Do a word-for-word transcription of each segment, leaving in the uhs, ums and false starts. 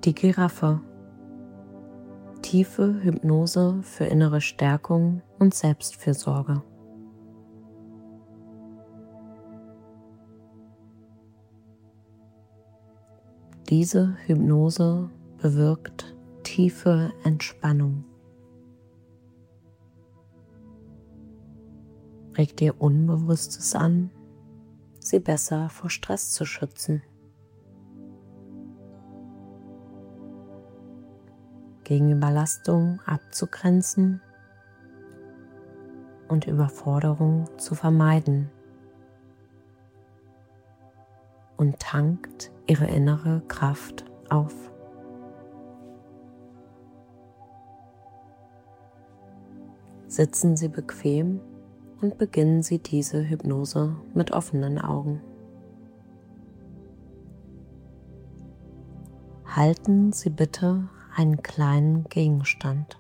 Die Giraffe. Tiefe Hypnose für innere Stärkung und Selbstfürsorge. Diese Hypnose bewirkt tiefe Entspannung. Regt ihr Unbewusstes an, sie besser vor Stress zu schützen. Gegen Überlastung abzugrenzen und Überforderung zu vermeiden und tankt ihre innere Kraft auf. Sitzen Sie bequem und beginnen Sie diese Hypnose mit offenen Augen. Halten Sie bitte einen kleinen Gegenstand,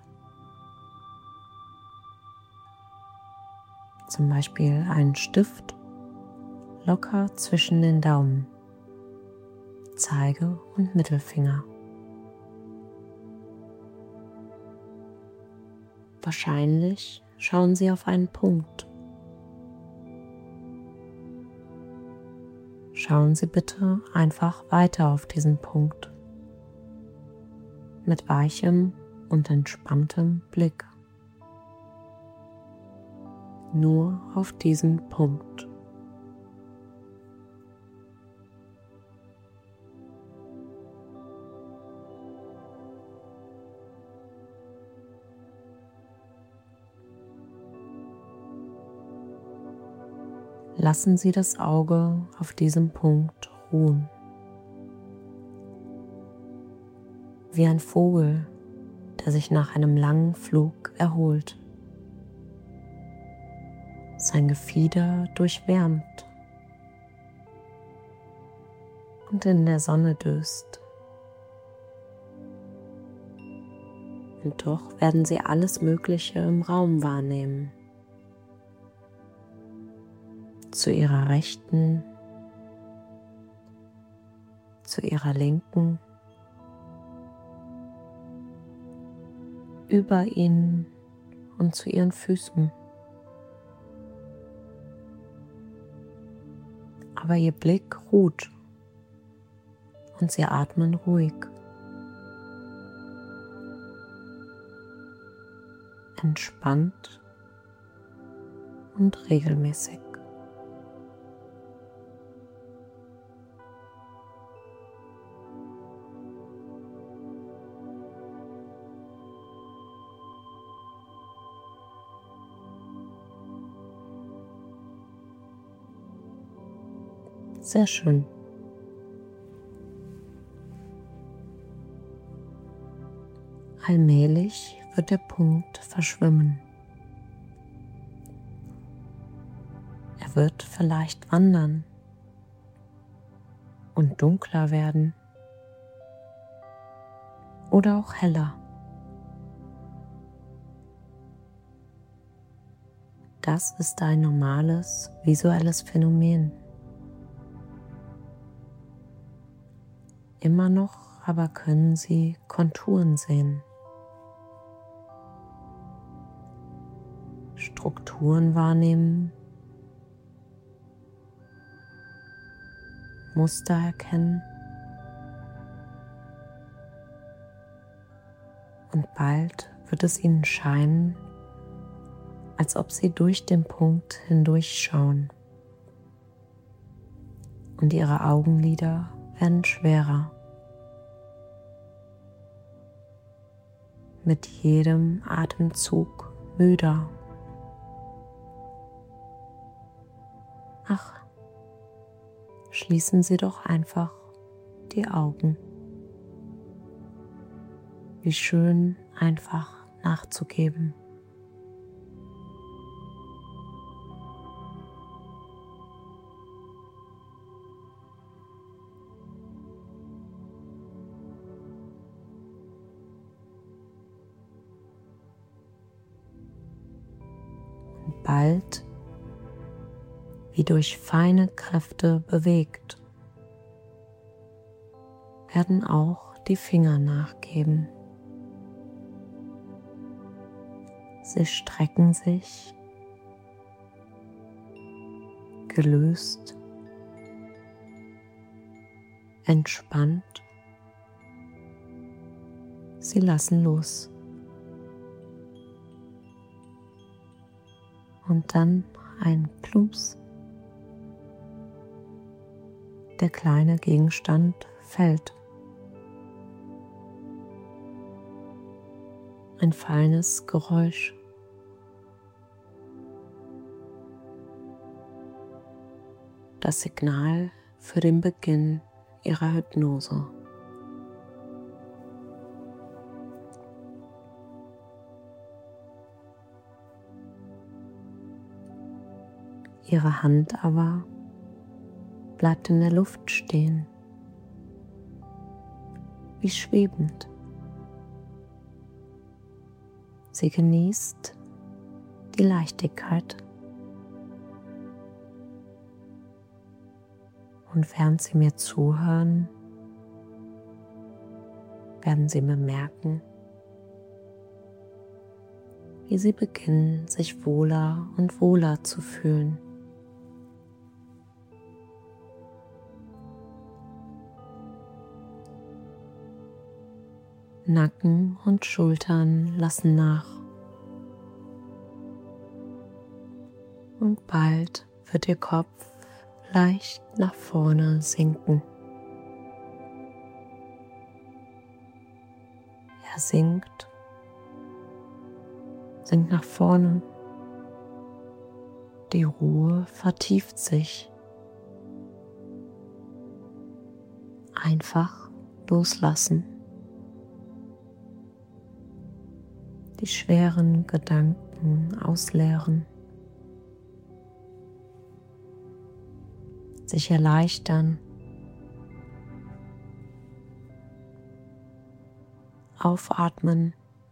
zum Beispiel einen Stift, locker zwischen den Daumen, Zeige- und Mittelfinger. Wahrscheinlich schauen Sie auf einen Punkt. Schauen Sie bitte einfach weiter auf diesen Punkt. Mit weichem und entspanntem Blick. Nur auf diesen Punkt. Lassen Sie das Auge auf diesem Punkt ruhen. Wie ein Vogel, der sich nach einem langen Flug erholt, sein Gefieder durchwärmt und in der Sonne döst. Und doch werden Sie alles Mögliche im Raum wahrnehmen. Zu Ihrer Rechten, zu Ihrer Linken, über Ihnen und zu Ihren Füßen. Aber Ihr Blick ruht und Sie atmen ruhig. Entspannt und regelmäßig. Sehr schön. Allmählich wird der Punkt verschwimmen. Er wird vielleicht wandern und dunkler werden oder auch heller. Das ist ein normales visuelles Phänomen. Immer noch aber können Sie Konturen sehen, Strukturen wahrnehmen, Muster erkennen und bald wird es Ihnen scheinen, als ob Sie durch den Punkt hindurchschauen und Ihre Augenlider werden schwerer. Mit jedem Atemzug müder. Ach, schließen Sie doch einfach die Augen. Wie schön, einfach nachzugeben. Bald, wie durch feine Kräfte bewegt, werden auch die Finger nachgeben. Sie strecken sich, gelöst, entspannt. Sie lassen los. Und dann ein Plumps. Der kleine Gegenstand fällt. Ein feines Geräusch. Das Signal für den Beginn ihrer Hypnose. Ihre Hand aber bleibt in der Luft stehen, wie schwebend. Sie genießt die Leichtigkeit. Und während Sie mir zuhören, werden Sie bemerken, wie Sie beginnen, sich wohler und wohler zu fühlen. Nacken und Schultern lassen nach. Und bald wird Ihr Kopf leicht nach vorne sinken. Er sinkt, sinkt nach vorne. Die Ruhe vertieft sich. Einfach loslassen. Die schweren Gedanken ausleeren. Sich erleichtern. Aufatmen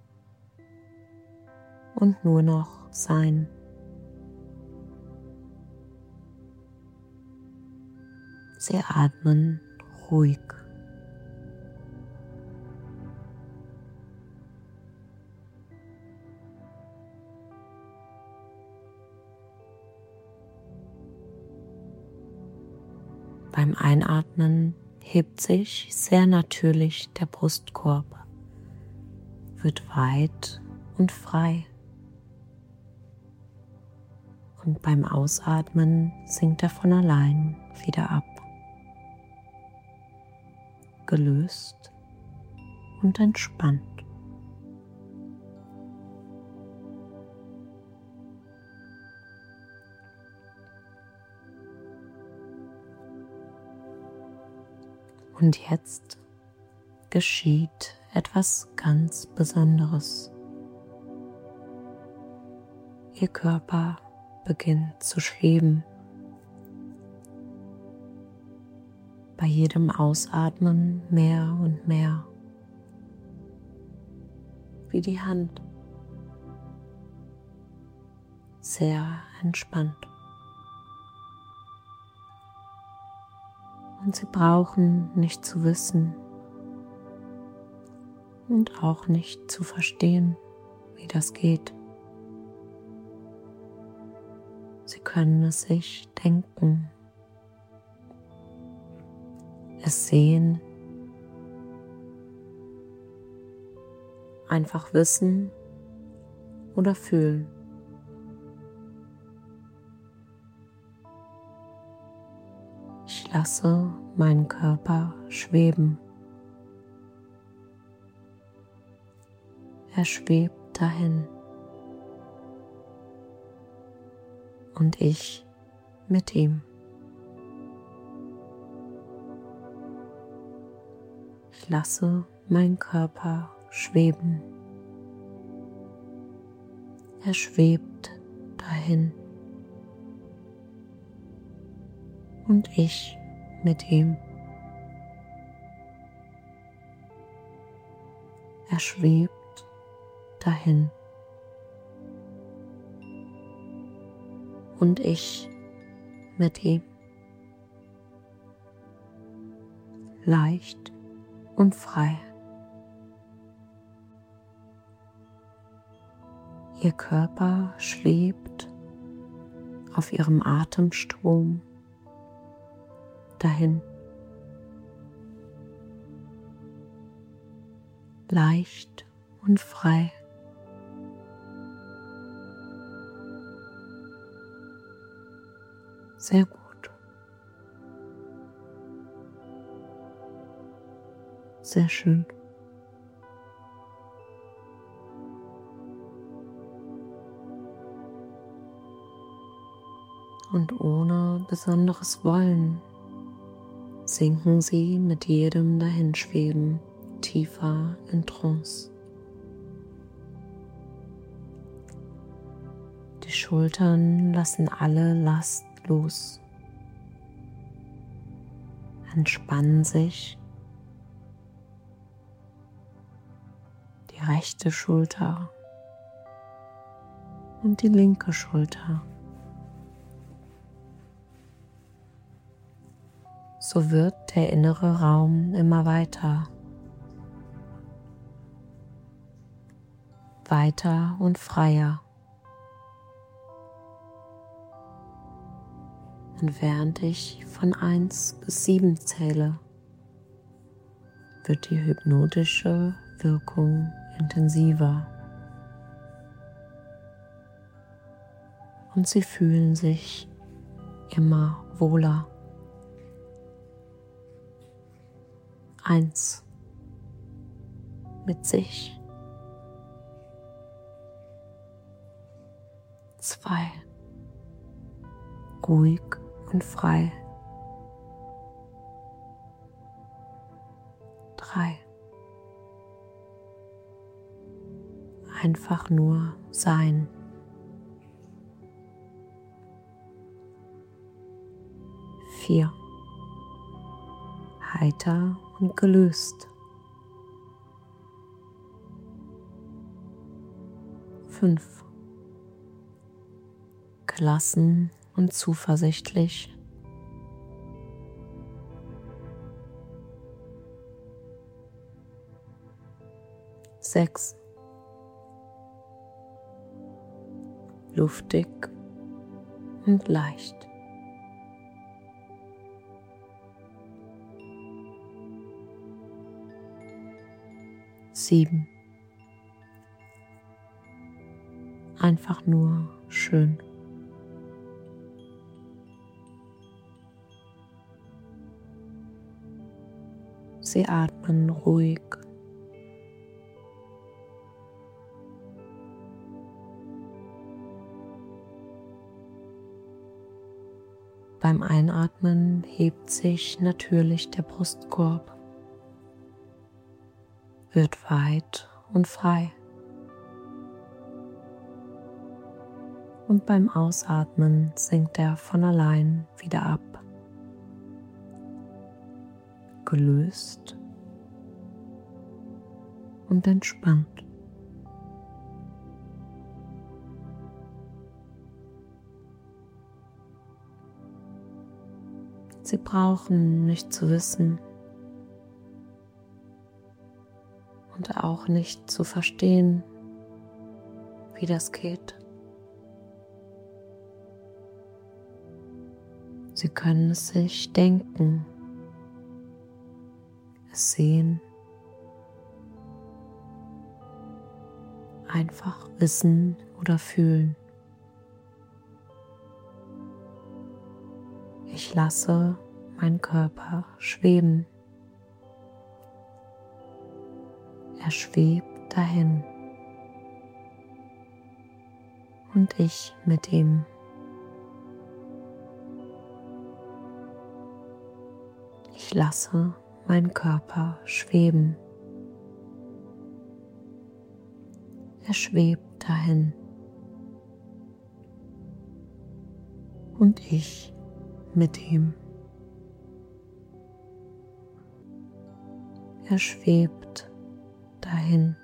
und nur noch sein. Sie atmen ruhig. Beim Einatmen hebt sich sehr natürlich der Brustkorb, wird weit und frei. Und beim Ausatmen sinkt er von allein wieder ab, gelöst und entspannt. Und jetzt geschieht etwas ganz Besonderes. Ihr Körper beginnt zu schweben. Bei jedem Ausatmen mehr und mehr. Wie die Hand. Sehr entspannt. Und Sie brauchen nicht zu wissen und auch nicht zu verstehen, wie das geht. Sie können es sich denken, es sehen, einfach wissen oder fühlen. Ich lasse meinen Körper schweben. Er schwebt dahin. Und ich mit ihm. Ich lasse meinen Körper schweben. Er schwebt dahin. Und ich mit ihm. Er schwebt dahin. Und ich mit ihm. Leicht und frei. Ihr Körper schwebt auf ihrem Atemstrom dahin. Leicht und frei. Sehr gut. Sehr schön. Und ohne besonderes Wollen sinken Sie mit jedem Dahinschweben tiefer in Trance. Die Schultern lassen alle Last los, entspannen sich. Die rechte Schulter und die linke Schulter. So wird der innere Raum immer weiter, weiter und freier. Und während ich von eins bis sieben zähle, wird die hypnotische Wirkung intensiver. Und Sie fühlen sich immer wohler. Eins mit sich. Zwei ruhig und frei. Drei einfach nur sein. Vier heiter und gelöst. Fünf gelassen und zuversichtlich. Sechs luftig und leicht. Sieben einfach nur schön. Sie atmen ruhig. Beim Einatmen hebt sich natürlich der Brustkorb, wird weit und frei. Und beim Ausatmen sinkt er von allein wieder ab, gelöst und entspannt. Sie brauchen nicht zu wissen und auch nicht zu verstehen, wie das geht. Sie können es sich denken, es sehen, einfach wissen oder fühlen. Ich lasse meinen Körper schweben. Er schwebt dahin. Und ich mit ihm. Ich lasse meinen Körper schweben. Er schwebt dahin. Und ich mit ihm. Er schwebt dahin.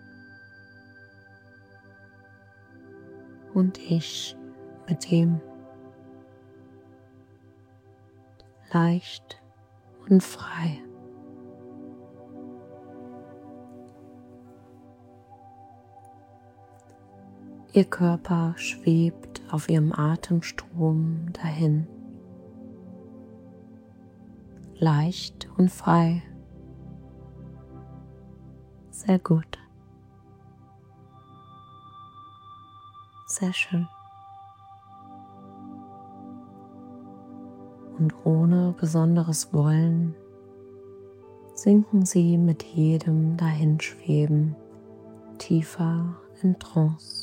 Und ich mit ihm. Leicht und frei. Ihr Körper schwebt auf ihrem Atemstrom dahin, leicht und frei. Sehr gut. Sehr schön. Und ohne besonderes Wollen sinken Sie mit jedem Dahinschweben tiefer in Trance.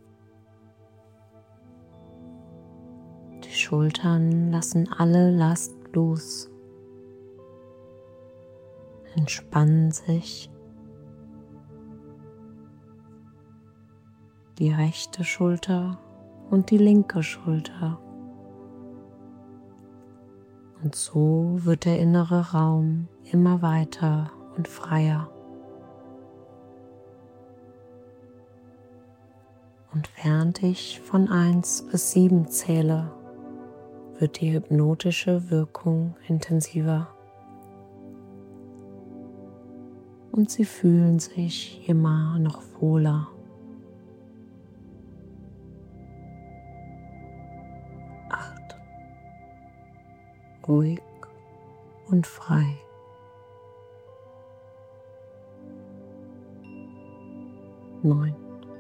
Die Schultern lassen alle Last los, entspannen sich. Die rechte Schulter und die linke Schulter. Und so wird der innere Raum immer weiter und freier. Und während ich von eins bis sieben zähle, wird die hypnotische Wirkung intensiver. Und Sie fühlen sich immer noch wohler. Acht. Ruhig und frei. Neun.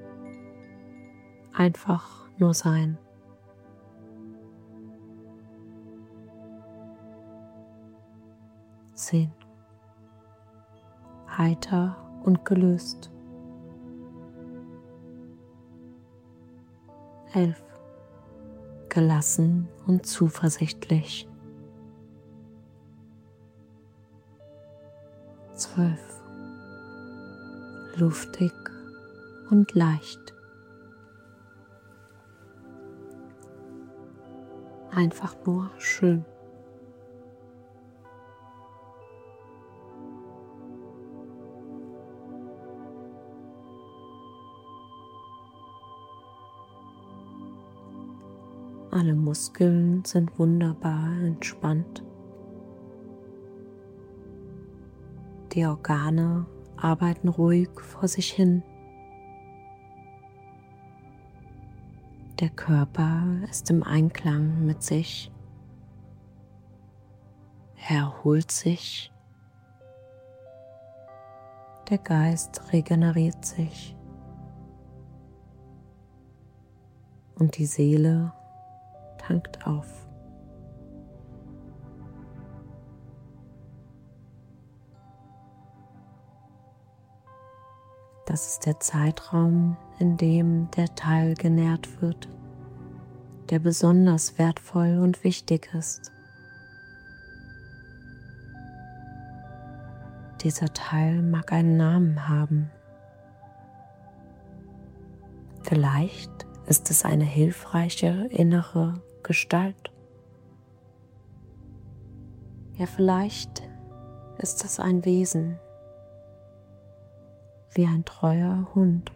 Einfach nur sein. Zehn. Heiter und gelöst. Elf. Gelassen und zuversichtlich. Zwölf. Luftig und leicht. Einfach nur schön. Alle Muskeln sind wunderbar entspannt. Die Organe arbeiten ruhig vor sich hin. Der Körper ist im Einklang mit sich. Er erholt sich. Der Geist regeneriert sich. Und die Seele tankt auf. Das ist der Zeitraum, in dem der Teil genährt wird, der besonders wertvoll und wichtig ist. Dieser Teil mag einen Namen haben. Vielleicht ist es eine hilfreiche innere Gestalt. Ja, vielleicht ist es ein Wesen, wie ein treuer Hund.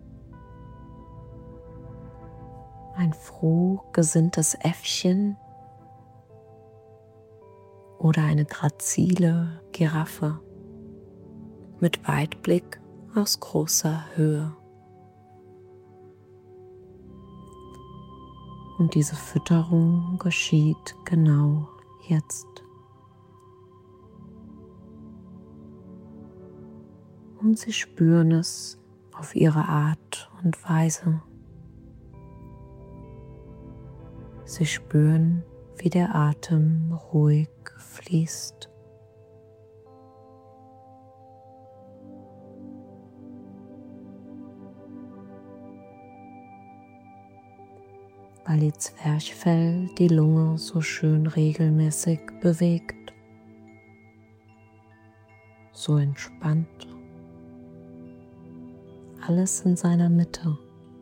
Ein froh gesinntes Äffchen oder eine grazile Giraffe mit Weitblick aus großer Höhe. Und diese Fütterung geschieht genau jetzt. Und Sie spüren es auf Ihre Art und Weise. Sie spüren, wie der Atem ruhig fließt. Weil Ihr Zwerchfell die Lunge so schön regelmäßig bewegt, so entspannt. Alles in seiner Mitte.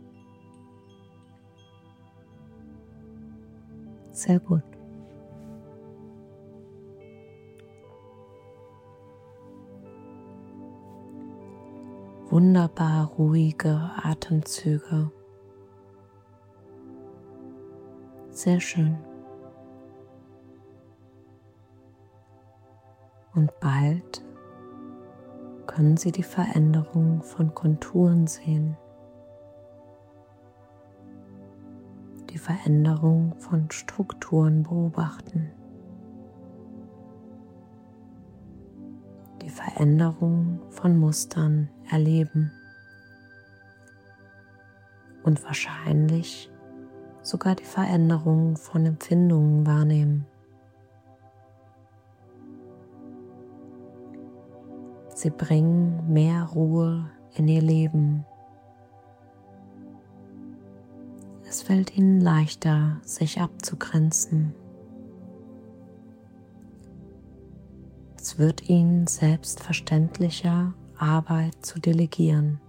Sehr gut. Wunderbar ruhige Atemzüge. Sehr schön. Und bald können Sie die Veränderung von Konturen sehen. die Veränderung von Strukturen beobachten, die Veränderung von Mustern erleben und wahrscheinlich sogar die Veränderung von Empfindungen wahrnehmen. Sie bringen mehr Ruhe in ihr Leben. Es fällt ihnen leichter, sich abzugrenzen. Es wird ihnen selbstverständlicher, Arbeit zu delegieren.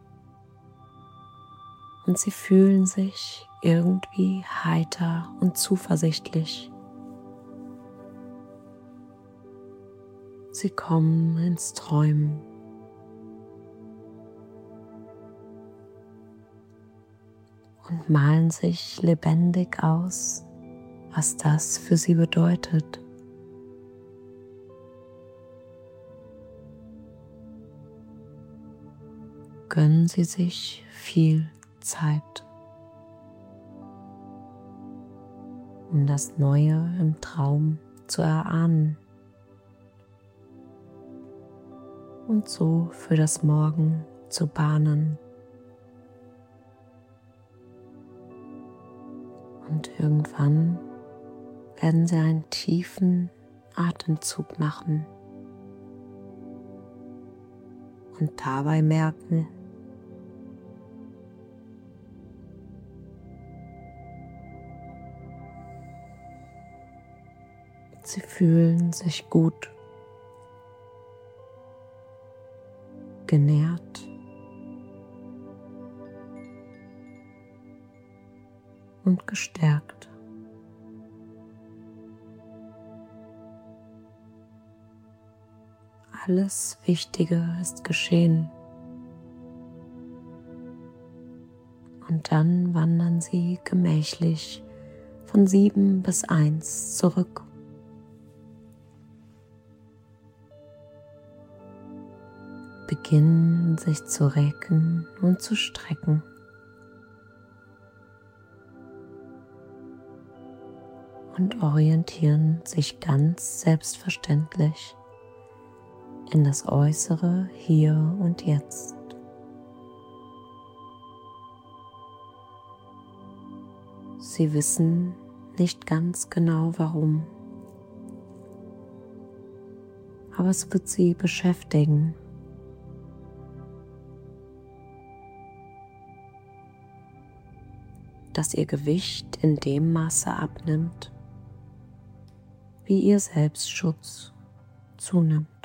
Und sie fühlen sich irgendwie heiter und zuversichtlich. Sie kommen ins Träumen. Und malen sich lebendig aus, was das für sie bedeutet. Gönnen Sie sich viel Zeit, um das Neue im Traum zu erahnen und so für das Morgen zu bahnen. Und irgendwann werden Sie einen tiefen Atemzug machen und dabei merken, Sie fühlen sich gut, genährt und gestärkt. Alles Wichtige ist geschehen. Und dann wandern Sie gemächlich von sieben bis eins zurück. Beginnen sich zu recken und zu strecken. Und orientieren sich ganz selbstverständlich in das Äußere Hier und Jetzt. Sie wissen nicht ganz genau warum, aber es wird Sie beschäftigen. Dass Ihr Gewicht in dem Maße abnimmt, wie Ihr Selbstschutz zunimmt.